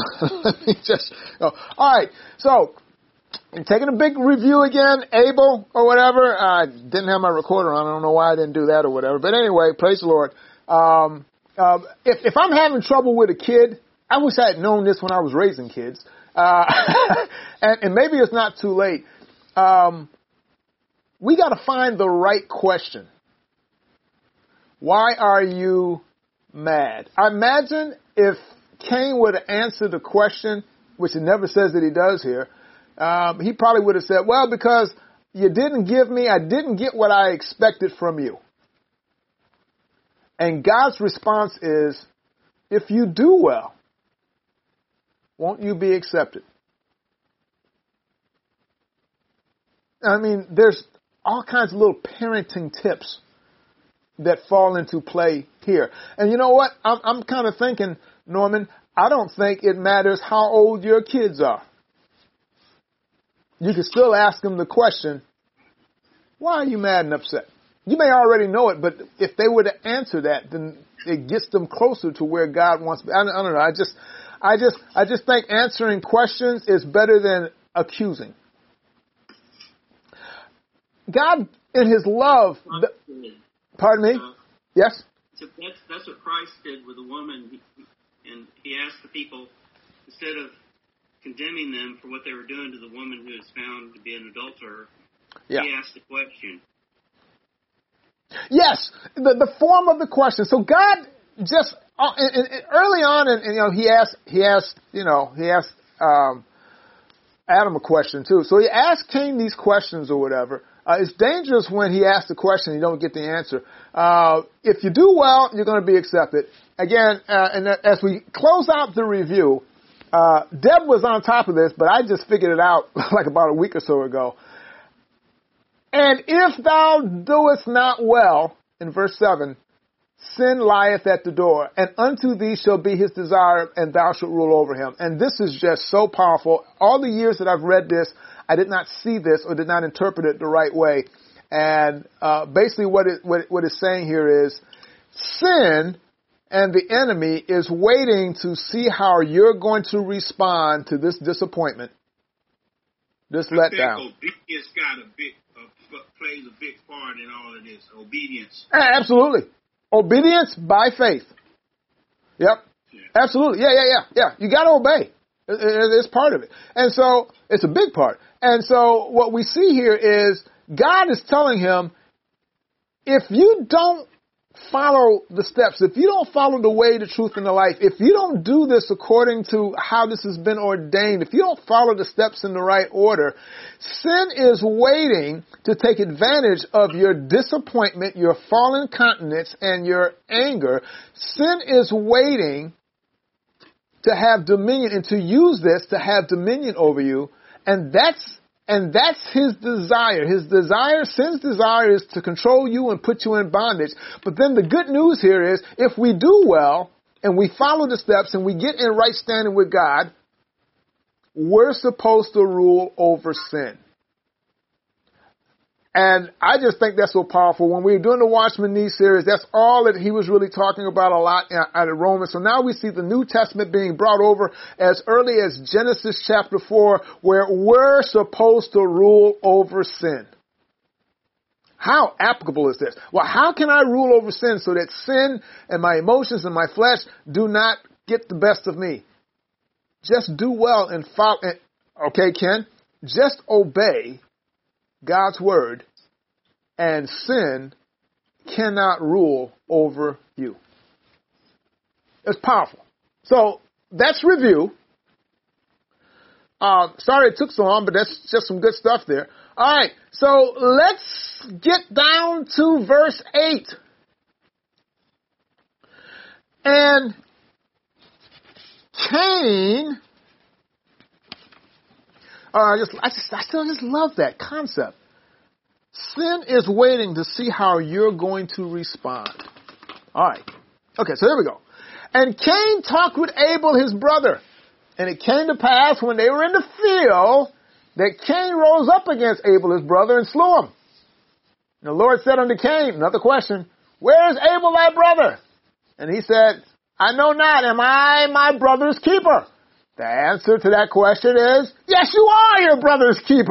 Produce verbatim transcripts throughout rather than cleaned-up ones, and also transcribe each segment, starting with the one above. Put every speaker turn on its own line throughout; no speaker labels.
let me just, oh, all right. So, I'm taking a big review again, Abel or whatever. I didn't have my recorder on. I don't know why I didn't do that or whatever. But anyway, praise the Lord. Um, uh, if, if I'm having trouble with a kid, I wish I had known this when I was raising kids. Uh, and, and maybe it's not too late. Um, we got to find the right question. Why are you mad? I imagine if Cain would have answered the question, which it never says that he does here, um, he probably would have said, well, because you didn't give me, I didn't get what I expected from you. And God's response is, if you do well, won't you be accepted? I mean, there's all kinds of little parenting tips that fall into play here. And you know what? I'm, I'm kind of thinking, Norman, I don't think it matters how old your kids are. You can still ask them the question, why are you mad and upset? You may already know it, but if they were to answer that, then it gets them closer to where God wants. I don't, I don't know. I just, I just, I just think answering questions is better than accusing. God, in His love, the, pardon me.
Uh,
yes.
So that's that's what Christ did with the woman, he, and He asked the people, instead of condemning them for what they were doing to the woman who was found to be an adulterer, yeah. He asked the question.
Yes, the the form of the question. So God just uh, in, in, early on, and, and you know, He asked He asked you know He asked um, Adam a question too. So He asked Cain these questions or whatever. Uh, it's dangerous when He asks the question and you don't get the answer. Uh, if you do well, you're going to be accepted. Again, uh, and as we close out the review, uh, Deb was on top of this, but I just figured it out like about a week or so ago. And if thou doest not well, in verse seven, sin lieth at the door, and unto thee shall be his desire, and thou shalt rule over him. And this is just so powerful. All the years that I've read this, I did not see this or did not interpret it the right way. And uh, basically what it, what, what it's saying here is sin and the enemy is waiting to see how you're going to respond to this disappointment, this
I
letdown.
think obedience got a big, uh, plays a big part in all of this. Obedience.
Absolutely. Obedience by faith. Yep. Yeah. Absolutely. Yeah, yeah, yeah, yeah. You got to obey. It's part of it. And so it's a big part. And so what we see here is God is telling him, if you don't follow the steps, if you don't follow the way, the truth, and the life, if you don't do this according to how this has been ordained, if you don't follow the steps in the right order, sin is waiting to take advantage of your disappointment, your fallen countenance, and your anger. Sin is waiting to have dominion and to use this to have dominion over you. And that's, and that's his desire. His desire, sin's desire is to control you and put you in bondage. But then the good news here is if we do well and we follow the steps and we get in right standing with God, we're supposed to rule over sin. And I just think that's so powerful. When we were doing the Watchman Nee series, that's all that he was really talking about a lot out of Romans. So now we see the New Testament being brought over as early as Genesis chapter four, where we're supposed to rule over sin. How applicable is this? Well, how can I rule over sin so that sin and my emotions and my flesh do not get the best of me? Just do well and follow. Okay, Ken? Just obey God's word, and sin cannot rule over you. It's powerful. So that's review. Uh, sorry it took so long, but that's just some good stuff there. All right, so let's get down to verse eight. And Cain, uh, I just, I just, I still just love that concept. Sin is waiting to see how you're going to respond. All right. Okay, so here we go. And Cain talked with Abel, his brother. And it came to pass when they were in the field that Cain rose up against Abel, his brother, and slew him. And the Lord said unto Cain, another question, where is Abel thy brother? And he said, I know not, am I my brother's keeper? The answer to that question is, yes, you are your brother's keeper.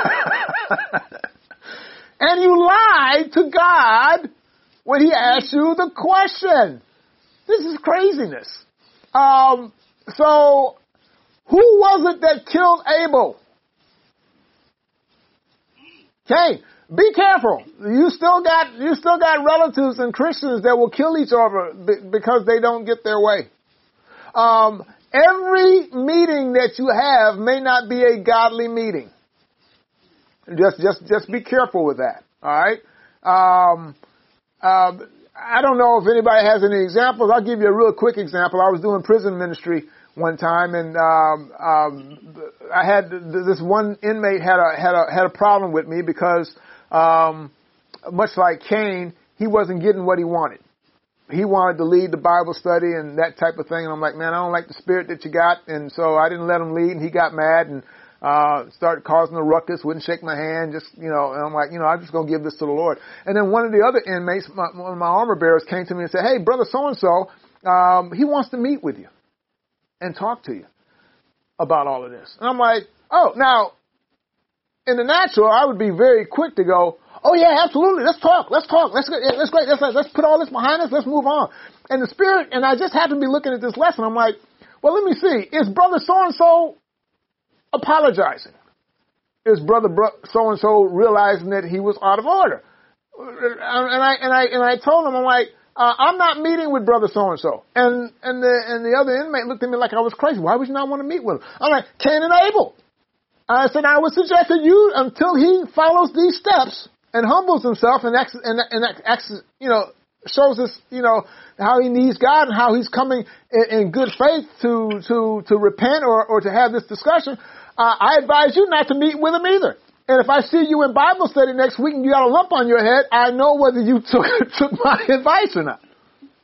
And you lied to God when he asked you the question. This is craziness. Um, so, who was it that killed Abel? Cain. Be careful. You still got you still got relatives and Christians that will kill each other because they don't get their way. Um, every meeting that you have may not be a godly meeting. Just just just be careful with that. All right. Um, uh, I don't know if anybody has any examples. I'll give you a real quick example. I was doing prison ministry one time, and um, um, I had this one inmate had a had a had a problem with me because, um, much like Cain, he wasn't getting what he wanted. He wanted to lead the Bible study and that type of thing, and I'm like, man, I don't like the spirit that you got, and so I didn't let him lead, and he got mad and uh started causing a ruckus, wouldn't shake my hand, just, you know, and I'm like, you know, I'm just going to give this to the Lord. And then one of the other inmates, my, one of my armor bearers, came to me and said, hey, brother so-and-so, um, he wants to meet with you and talk to you about all of this. And I'm like, oh, now, in the natural, I would be very quick to go, oh yeah, absolutely, let's talk, let's talk, let's let's let's let's, let's put all this behind us, let's move on. And the spirit, and I just happened to be looking at this lesson, I'm like, well, let me see, is brother so-and-so apologizing? Is brother so-and-so realizing that he was out of order? And I and I and I told him, I'm like, uh, I'm not meeting with brother so-and-so. And and the and the other inmate looked at me like I was crazy. Why would you not want to meet with him? I'm like, Cain and Abel. I said, I would suggest that you, until he follows these steps and humbles himself and ex, and, and ex, you know, shows us, you know, how he needs God and how he's coming in, in good faith to to to repent or or to have this discussion. Uh, I advise you not to meet with him either. And if I see you in Bible study next week and you got a lump on your head, I know whether you took took my advice or not.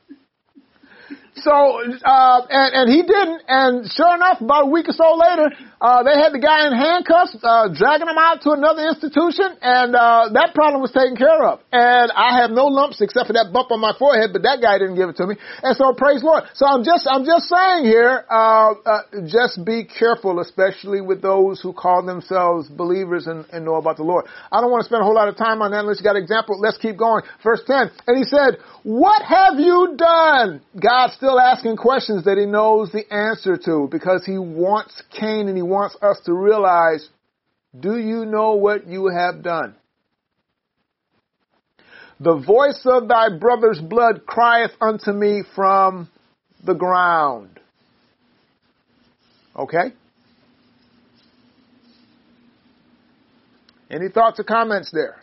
So, uh, and, and he didn't, and sure enough, about a week or so later, uh, they had the guy in handcuffs, uh, dragging him out to another institution, and, uh, that problem was taken care of. And I have no lumps except for that bump on my forehead, but that guy didn't give it to me. And so praise the Lord. So I'm just, I'm just saying here, uh, uh, just be careful, especially with those who call themselves believers and, and know about the Lord. I don't want to spend a whole lot of time on that unless you got an example. Let's keep going. Verse ten. And he said, what have you done? God still asking questions that he knows the answer to because he wants Cain and he wants us to realize, do you know what you have done? The voice of thy brother's blood crieth unto me from the ground. Okay? Any thoughts or comments there?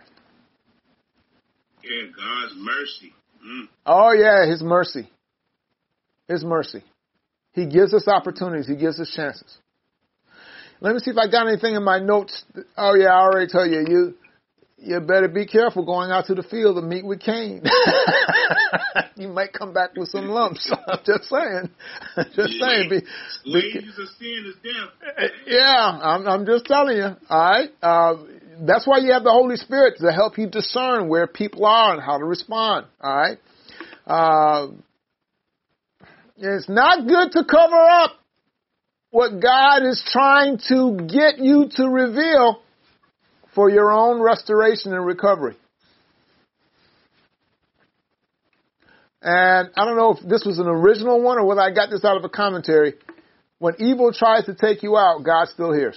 Yeah, God's mercy. Mm.
Oh yeah, his mercy. His mercy. He gives us opportunities. He gives us chances. Let me see if I got anything in my notes. Oh yeah, I already told you. You, you better be careful going out to the field to meet with Cain. You might come back with some lumps. I'm just saying. Just saying. Be, be,
wages of sin is death.
Yeah, I'm, I'm just telling you. All right. Uh, that's why you have the Holy Spirit to help you discern where people are and how to respond. All right. Uh, it's not good to cover up what God is trying to get you to reveal for your own restoration and recovery. And I don't know if this was an original one or whether I got this out of a commentary. When evil tries to take you out, God still hears.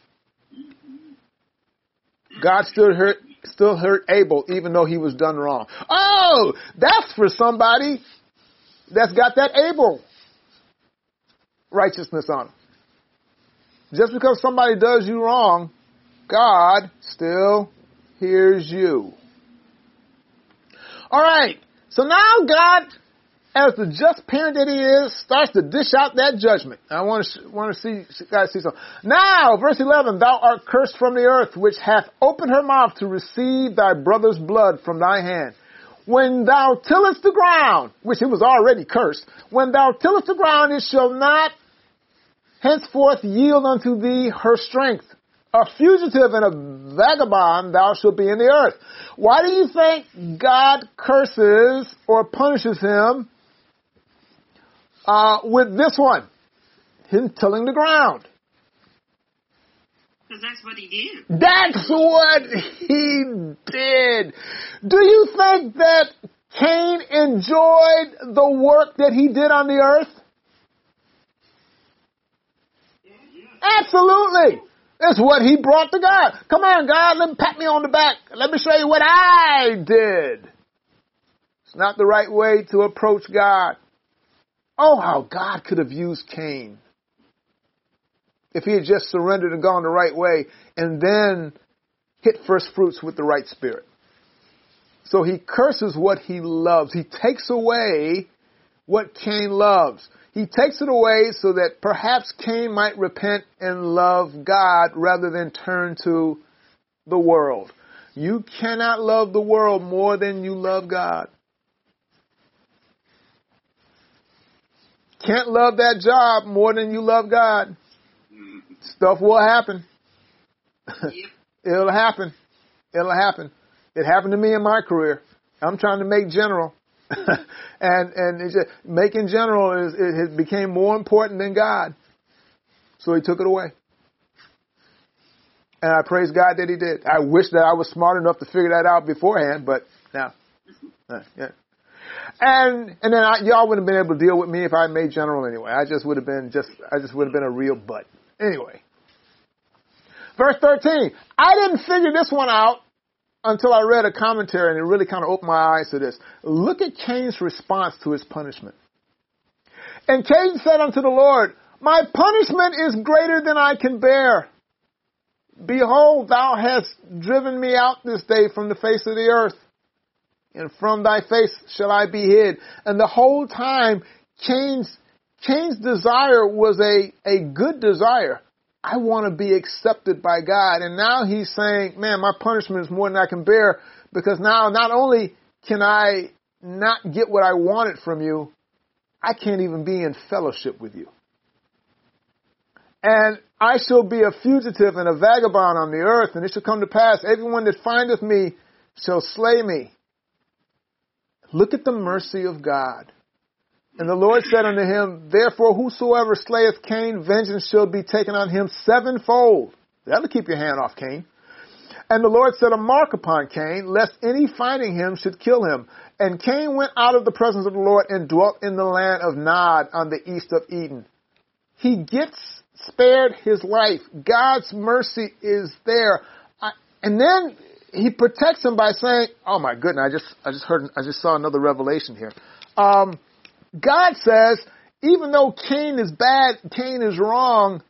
God still hurt, still hurt Abel, even though he was done wrong. Oh, that's for somebody that's got that Abel righteousness on him. Just because somebody does you wrong, God still hears you. All right. So now God, as the just parent that he is, starts to dish out that judgment. I want to want to see guys see something. Now, verse eleven, thou art cursed from the earth, which hath opened her mouth to receive thy brother's blood from thy hand. When thou tillest the ground, which it was already cursed, when thou tillest the ground, it shall not henceforth yield unto thee her strength. A fugitive and a vagabond thou shalt be in the earth. Why do you think God curses or punishes him uh, with this one? him tilling the ground.
Because that's what he did.
That's what he did. Do you think that Cain enjoyed the work that he did on the earth? Absolutely. It's what he brought to God. Come on, God, let me pat me on the back. Let me show you what I did. It's not the right way to approach God. Oh, how God could have used Cain if he had just surrendered and gone the right way and then hit first fruits with the right spirit. So he curses what he loves. He takes away what Cain loves. He takes it away so that perhaps Cain might repent and love God rather than turn to the world. You cannot love the world more than you love God. Can't love that job more than you love God. Stuff will happen. It'll happen. It'll happen. It happened to me in my career. I'm trying to make general. and and it's just, making general is it, it became more important than God. So he took it away. And I praise God that he did. I wish that I was smart enough to figure that out beforehand, but now, uh, yeah. And and then I, y'all wouldn't have been able to deal with me if I made general anyway. I just would have been just I just would have been a real butt. Anyway. Verse thirteen. I didn't figure this one out until I read a commentary, and it really kind of opened my eyes to this. Look at Cain's response to his punishment. And Cain said unto the Lord, my punishment is greater than I can bear. Behold, thou hast driven me out this day from the face of the earth, and from thy face shall I be hid. And the whole time, Cain's, Cain's desire was a, a good desire. I want to be accepted by God. And now he's saying, man, my punishment is more than I can bear, because now not only can I not get what I wanted from you, I can't even be in fellowship with you. And I shall be a fugitive and a vagabond on the earth, and it shall come to pass, everyone that findeth me shall slay me. Look at the mercy of God. And the Lord said unto him, therefore whosoever slayeth Cain, vengeance shall be taken on him sevenfold. That'll keep your hand off Cain. And the Lord set a mark upon Cain, lest any finding him should kill him. And Cain went out of the presence of the Lord and dwelt in the land of Nod on the east of Eden. He gets spared his life. God's mercy is there. I, and then he protects him by saying, oh my goodness, I just, I just heard, I just saw another revelation here. Um, God says, even though Cain is bad, Cain is wrong,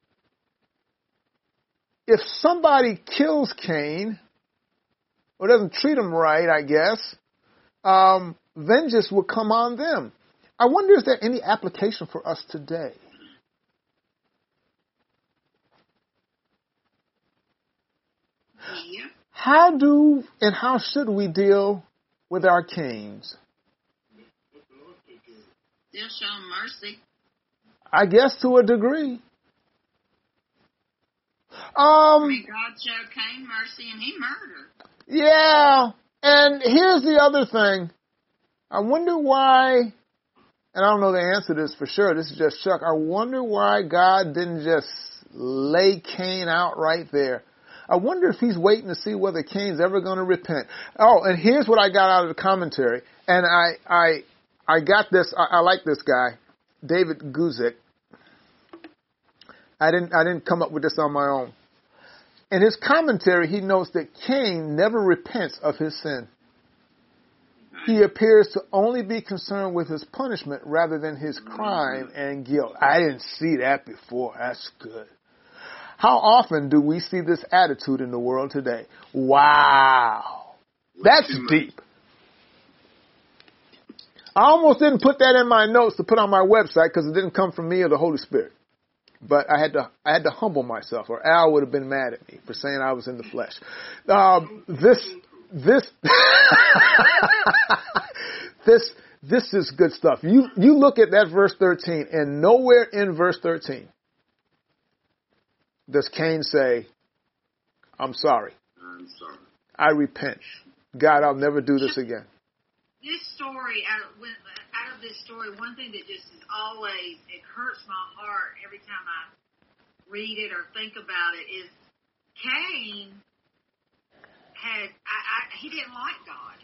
if somebody kills Cain, or doesn't treat him right, I guess, um, vengeance will come on them. I wonder if there's any application for us today.
Yeah.
How do and how should we deal with our Cains?
Still show mercy.
I guess to a degree. Um,
I mean, God showed Cain mercy and he murdered.
Yeah, and here's the other thing. I wonder why, and I don't know the answer to this for sure, this is just Chuck, I wonder why God didn't just lay Cain out right there. I wonder if he's waiting to see whether Cain's ever going to repent. Oh, and here's what I got out of the commentary, and I I I got this, I, I like this guy, David Guzik. I didn't I didn't come up with this on my own. In his commentary, he notes that Cain never repents of his sin. He appears to only be concerned with his punishment rather than his crime and guilt. I didn't see that before. That's good. How often do we see this attitude in the world today? Wow. That's deep. I almost didn't put that in my notes to put on my website because it didn't come from me or the Holy Spirit. But I had to, I had to humble myself, or Al would have been mad at me for saying I was in the flesh. Um, this, this, this, this is good stuff. You, you look at that verse thirteen, and nowhere in verse thirteen does Cain say, "I'm sorry.
I'm sorry.
I repent. God, I'll never do this again."
This story, out of, out of
this story, one thing that just is always, it hurts my heart every time I read it or think about it is Cain had, I, I, he didn't like God.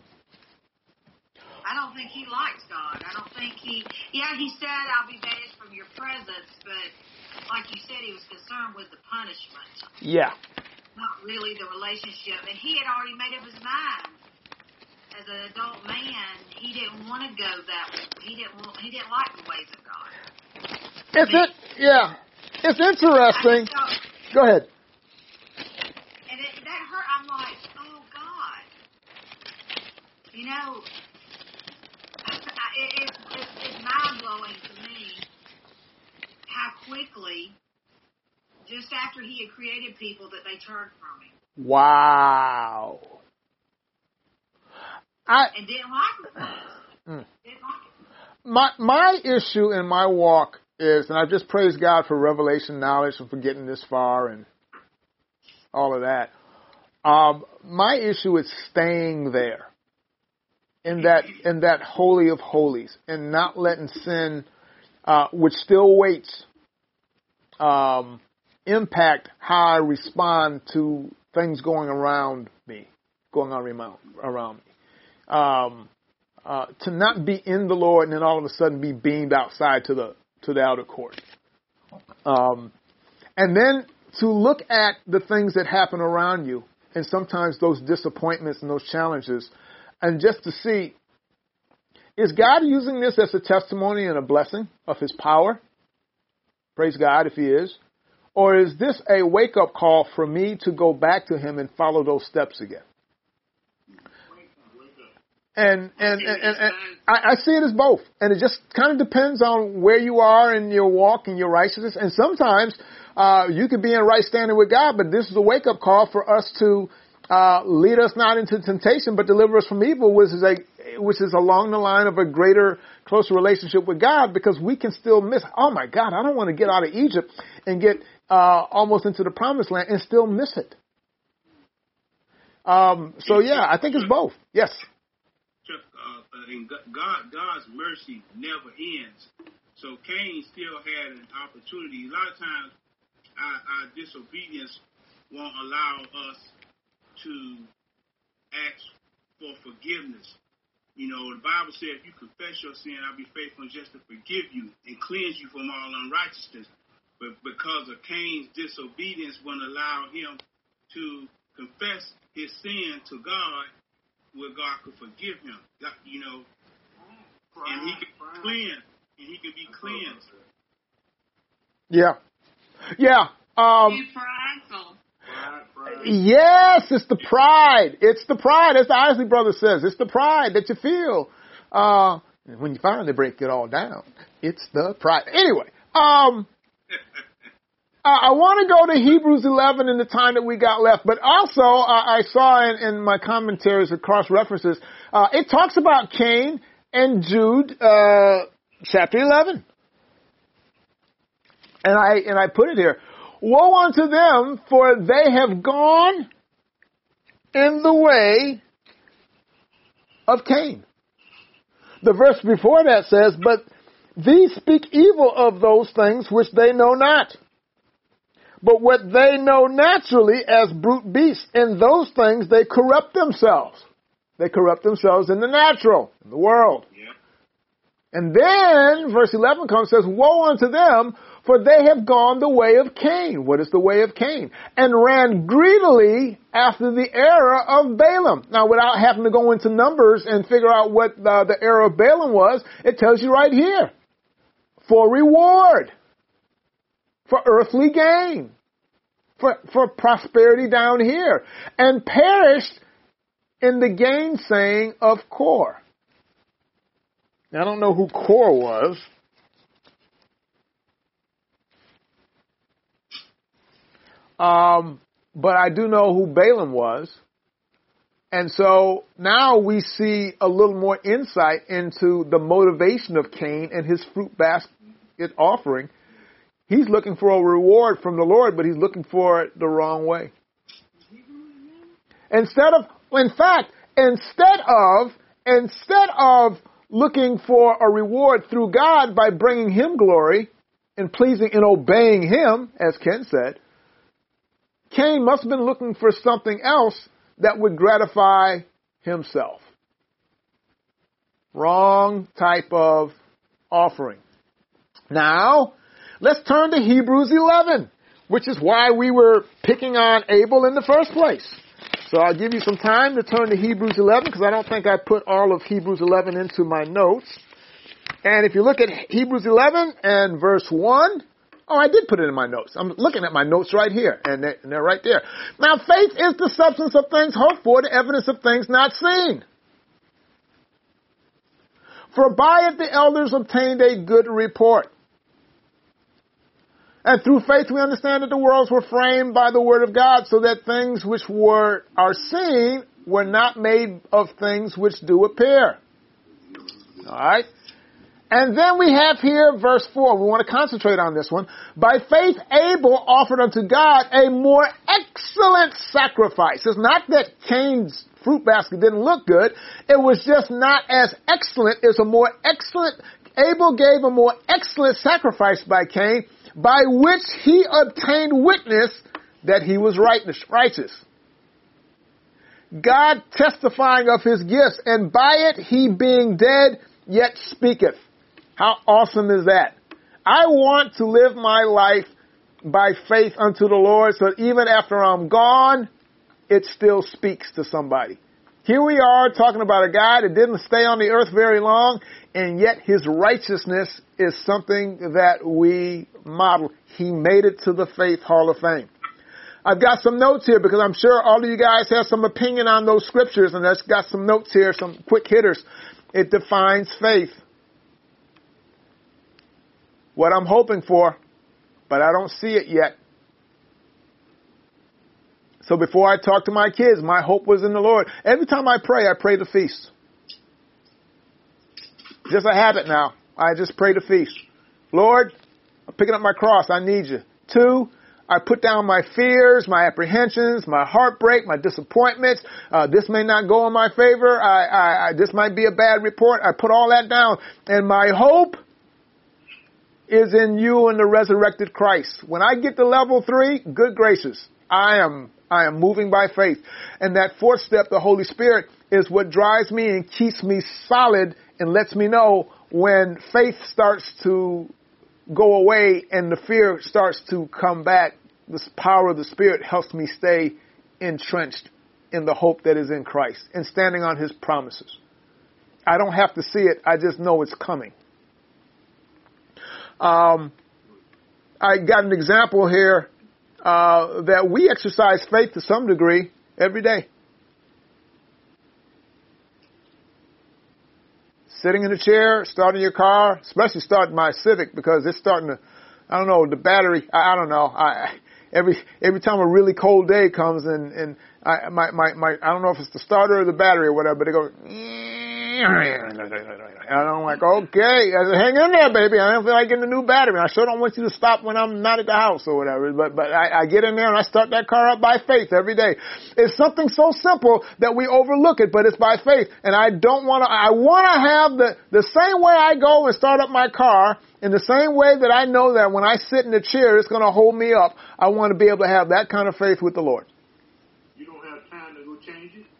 I don't think he likes God. I don't think he, yeah, he said, I'll be banished from your presence, but like you said, he was concerned with the punishment.
Yeah.
Not really the relationship. And he had already made up his mind. As an adult man, he didn't want to go that way. He didn't want, he didn't like the ways of God.
It's I mean, it, yeah. It's interesting. Thought, go ahead.
And it, that hurt. I'm like, oh, God. You know, it, it, it, it's mind-blowing to me how quickly, just after he had created people, that they turned from him.
Wow. I,
and didn't like it. Mm. Didn't like it.
My, my issue in my walk is, and I just praise God for revelation knowledge and for getting this far and all of that. Um, my issue is staying there in that in that holy of holies and not letting sin, uh, which still waits, um, impact how I respond to things going around me, going on around me. Um, uh, to not be in the Lord and then all of a sudden be beamed outside to the to the outer court. Um, and then to look at the things that happen around you and sometimes those disappointments and those challenges and just to see, is God using this as a testimony and a blessing of his power? Praise God if he is. Or is this a wake-up call for me to go back to him and follow those steps again? And and, and, and, and I, I see it as both. And it just kind of depends on where you are in your walk and your righteousness. And sometimes uh, you could be in right standing with God, but this is a wake-up call for us to uh, lead us not into temptation, but deliver us from evil, which is a which is along the line of a greater, closer relationship with God, because we can still miss. Oh, my God, I don't want to get out of Egypt and get uh, almost into the promised land and still miss it. Um, so, yeah, I think it's both. Yes.
And God, God's mercy never ends. So Cain still had an opportunity. A lot of times, our, our disobedience won't allow us to ask for forgiveness. You know, the Bible says, if you confess your sin, I'll be faithful and just to forgive you and cleanse you from all unrighteousness. But because of Cain's disobedience, won't allow him to confess his sin to God, where God could forgive him, you know, and he can be cleansed, and he can be cleansed.
Yeah, yeah. Um, yes, it's the pride. It's the pride, as the Isley brother says. It's the pride that you feel uh, when you finally break it all down. It's the pride. Anyway, um. Uh, I want to go to Hebrews eleven in the time that we got left, but also uh, I saw in, in my commentaries and cross references, uh, it talks about Cain and Jude, uh, chapter eleven. And I, and I put it here. Woe unto them, for they have gone in the way of Cain. The verse before that says, but these speak evil of those things which they know not. But what they know naturally as brute beasts, in those things they corrupt themselves. They corrupt themselves in the natural, in the world. Yeah. And then verse eleven comes and says, woe unto them, for they have gone the way of Cain. What is the way of Cain? And ran greedily after the error of Balaam. Now, without having to go into Numbers and figure out what the, the error of Balaam was, it tells you right here. For reward. For earthly gain, for, for prosperity down here, and perished in the gainsaying of Kor. Now, I don't know who Kor was. Um, but I do know who Balaam was. And so now we see a little more insight into the motivation of Cain and his fruit basket offering. He's looking for a reward from the Lord, but he's looking for it the wrong way. Instead of, in fact, instead of, instead of looking for a reward through God by bringing him glory and pleasing and obeying him, as Ken said, Cain must have been looking for something else that would gratify himself. Wrong type of offering. Now, let's turn to Hebrews eleven, which is why we were picking on Abel in the first place. So I'll give you some time to turn to Hebrews eleven, because I don't think I put all of Hebrews eleven into my notes. And if you look at Hebrews eleven and verse one, oh, I did put it in my notes. I'm looking at my notes right here, and they're, and they're right there. Now, faith is the substance of things hoped for, the evidence of things not seen. For by it the elders obtained a good report. And through faith we understand that the worlds were framed by the word of God, so that things which were are seen were not made of things which do appear. All right? And then we have here verse four. We want to concentrate on this one. By faith Abel offered unto God a more excellent sacrifice. It's not that Cain's fruit basket didn't look good. It was just not as excellent. It's a more excellent, Abel gave a more excellent sacrifice by Cain, by which he obtained witness that he was righteous. God testifying of his gifts, and by it he being dead yet speaketh. How awesome is that? I want to live my life by faith unto the Lord, so that even after I'm gone, it still speaks to somebody. Here we are talking about a guy that didn't stay on the earth very long, and yet his righteousness is something that we model. He made it to the Faith Hall of Fame. I've got some notes here because I'm sure all of you guys have some opinion on those scriptures, and I've got some notes here, some quick hitters. It defines faith. What I'm hoping for, but I don't see it yet. So before I talk to my kids, my hope was in the Lord. Every time I pray, I pray the feast. Just a habit now. I just pray the feast. Lord, I'm picking up my cross. I need you. Two, I put down my fears, my apprehensions, my heartbreak, my disappointments. Uh, this may not go in my favor. I, I, I, this might be a bad report. I put all that down. And my hope is in you and the resurrected Christ. When I get to level three, good gracious, I am I am moving by faith. And that fourth step, the Holy Spirit, is what drives me and keeps me solid and lets me know when faith starts to go away and the fear starts to come back. This power of the Spirit helps me stay entrenched in the hope that is in Christ and standing on his promises. I don't have to see it. I just know it's coming. Um, I got an example here uh, that we exercise faith to some degree every day. Sitting in a chair, starting your car, especially starting my Civic because it's starting to, I don't know, the battery, I, I don't know. I, every every time a really cold day comes and, and I, my, my, my, I don't know if it's the starter or the battery or whatever, but it goes, and I'm like, okay, I said, hang in there, baby. I don't feel like getting a new battery. I sure don't want you to stop when I'm not at the house or whatever. But but I, I get in there and I start that car up by faith every day. It's something so simple that we overlook it, but it's by faith. And I don't want to, I want to have the, the same way I go and start up my car, in the same way that I know that when I sit in the chair, it's going to hold me up. I want to be able to have that kind of faith with the Lord.
You don't have time to go change it?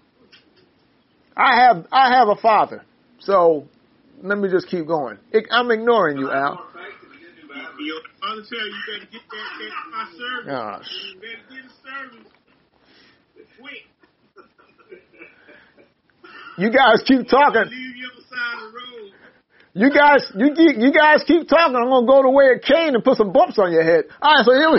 I have, I have a father. So let me just keep going. I'm ignoring you, Al.
Your father tell you better get that, that my service.
Gosh.
You better get a service. Quick.
You guys keep talking.
Leave you on the side of the road.
You guys, you keep, you guys keep talking. I'm gonna go the way of Cain and put some bumps on your head. All right, so here we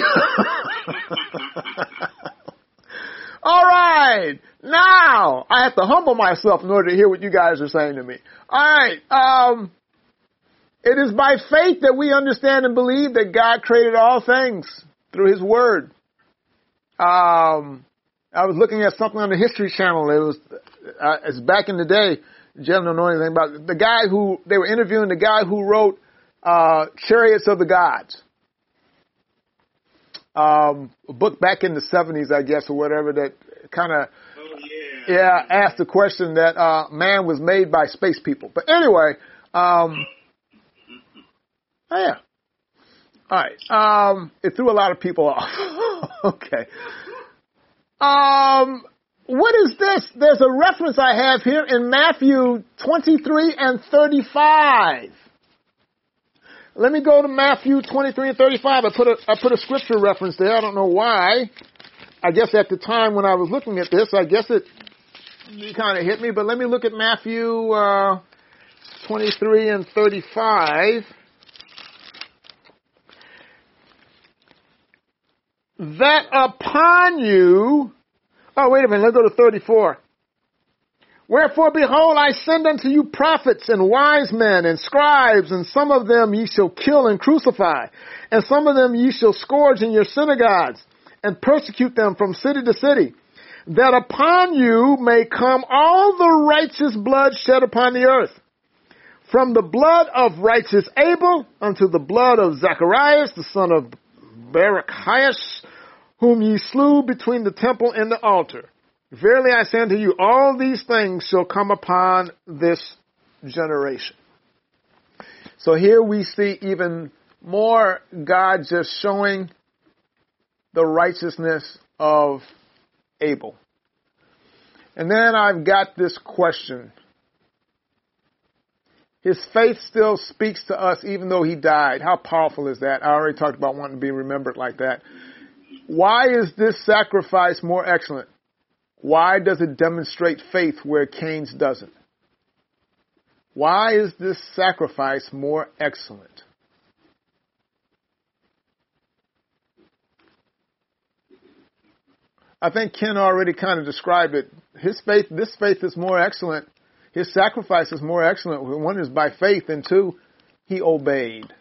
go. All right. Now, I have to humble myself in order to hear what you guys are saying to me. All right. Um, it is by faith that we understand and believe that God created all things through his word. Um, I was looking at something on the History Channel. It was, uh, it's back in the day. Jen don't know anything about it. The guy who, they were interviewing the guy who wrote, uh, Chariots of the Gods. Um, a book back in the seventies, I guess, or whatever, that kind of,
oh, yeah.
yeah, asked the question that uh, man was made by space people. But anyway, um, oh yeah. All right. Um, it threw a lot of people off. Okay. Um, what is this? There's a reference I have here in Matthew twenty-three and thirty-five. Let me go to Matthew twenty-three and thirty-five. I put a, I put a scripture reference there. I don't know why. I guess at the time when I was looking at this, I guess it kind of hit me. But let me look at Matthew uh, twenty-three and thirty-five. That upon you, oh, wait a minute, let's go to thirty-four. Wherefore, behold, I send unto you prophets and wise men and scribes, and some of them ye shall kill and crucify, and some of them ye shall scourge in your synagogues, and persecute them from city to city, that upon you may come all the righteous blood shed upon the earth, from the blood of righteous Abel unto the blood of Zacharias, the son of Barachias, whom ye slew between the temple and the altar. Verily I say unto you, all these things shall come upon this generation. So here we see even more God just showing the righteousness of Abel. And then I've got this question. His faith still speaks to us even though he died. How powerful is that? I already talked about wanting to be remembered like that. Why is this sacrifice more excellent? Why does it demonstrate faith where Cain's doesn't? Why is this sacrifice more excellent? I think Ken already kind of described it. His faith, this faith is more excellent. His sacrifice is more excellent. One is by faith, and two, he obeyed.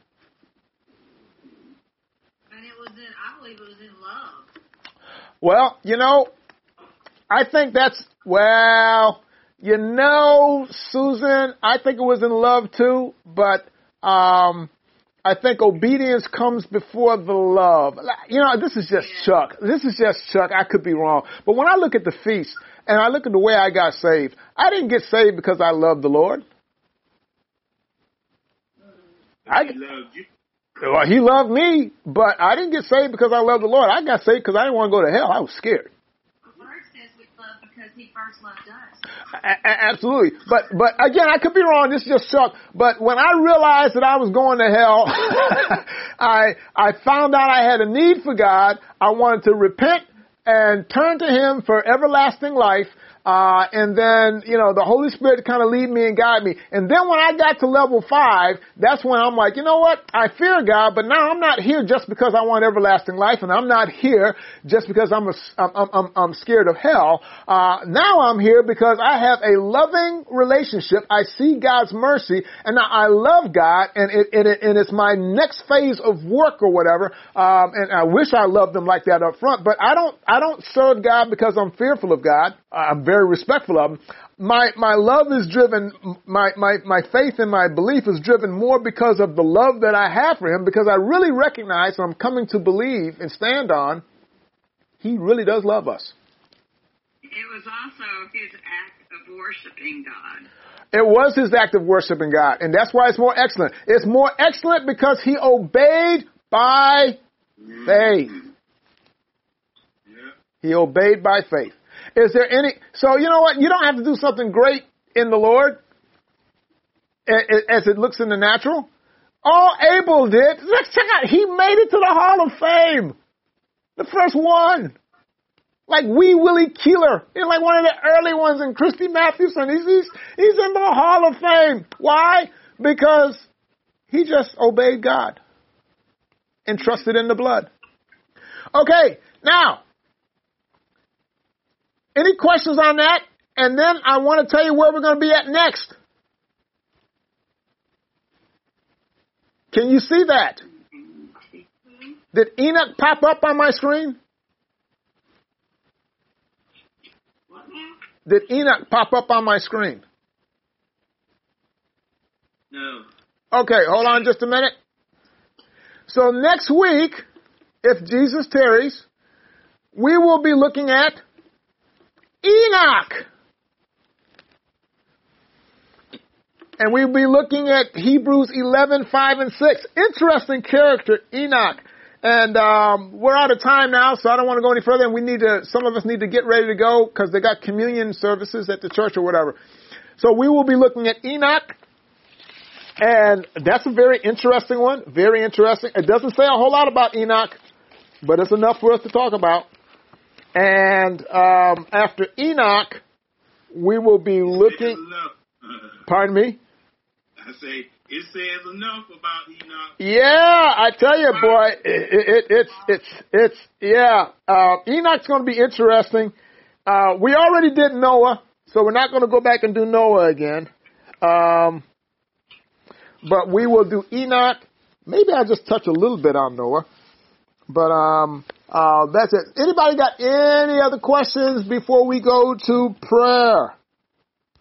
And it was in, I believe it was in love.
Well, you know, I think that's, well, you know, Susan, I think it was in love too, but um, I think obedience comes before the love. You know, this is just Chuck. This is just Chuck. I could be wrong. But when I look at the feast and I look at the way I got saved, I didn't get saved because I loved the Lord. I,
He loved you.
Well, he loved me, but I didn't get saved because I loved the Lord. I got saved because I didn't want to go to hell. I was scared.
He first loved us.
A- absolutely. But, but again, I could be wrong. This is just Chuck. But when I realized that I was going to hell, I, I found out I had a need for God. I wanted to repent and turn to him for everlasting life. Uh, and then, you know, the Holy Spirit kind of lead me and guide me. And then when I got to level five, that's when I'm like, you know what? I fear God, but now I'm not here just because I want everlasting life, and I'm not here just because I'm a, I'm, I'm, I'm scared of hell. Uh, now I'm here because I have a loving relationship. I see God's mercy, and now I love God, and it, and, it, and it's my next phase of work or whatever. Um, and I wish I loved him like that up front, but I don't, I don't serve God because I'm fearful of God. I'm very respectful of him. My, my love is driven, my, my, my faith and my belief is driven more because of the love that I have for him, because I really recognize, and I'm coming to believe and stand on, he really does love us.
It was also his act of worshiping God.
It was his act of worshiping God, and that's why it's more excellent. It's more excellent because he obeyed by faith. He obeyed by faith. Is there any, so you know what, you don't have to do something great in the Lord as it looks in the natural. All Abel did, let's check out, he made it to the Hall of Fame. The first one. Like Wee Willie Keeler, you know, like one of the early ones, and Christy Mathewson, he's, he's, he's in the Hall of Fame. Why? Because he just obeyed God and trusted in the blood. Okay, now, any questions on that? And then I want to tell you where we're going to be at next. Can you see that? Did Enoch pop up on my screen?
What now?
Did Enoch pop up on my screen?
No.
Okay, hold on just a minute. So next week, if Jesus tarries, we will be looking at Enoch. And we'll be looking at Hebrews eleven, five, and six. Interesting character, Enoch. And um, we're out of time now, so I don't want to go any further. And we need to, some of us need to get ready to go because they got communion services at the church or whatever. So we will be looking at Enoch. And that's a very interesting one. Very interesting. It doesn't say a whole lot about Enoch, but it's enough for us to talk about. And um, after Enoch, we will be looking. Pardon me?
I say it says enough about Enoch.
Yeah, I tell you, boy, it, it, it's it's it's yeah. Uh, Enoch's going to be interesting. Uh, we already did Noah, so we're not going to go back and do Noah again. Um, but we will do Enoch. Maybe I'll just touch a little bit on Noah. But um, uh, that's it. Anybody got any other questions before we go to prayer?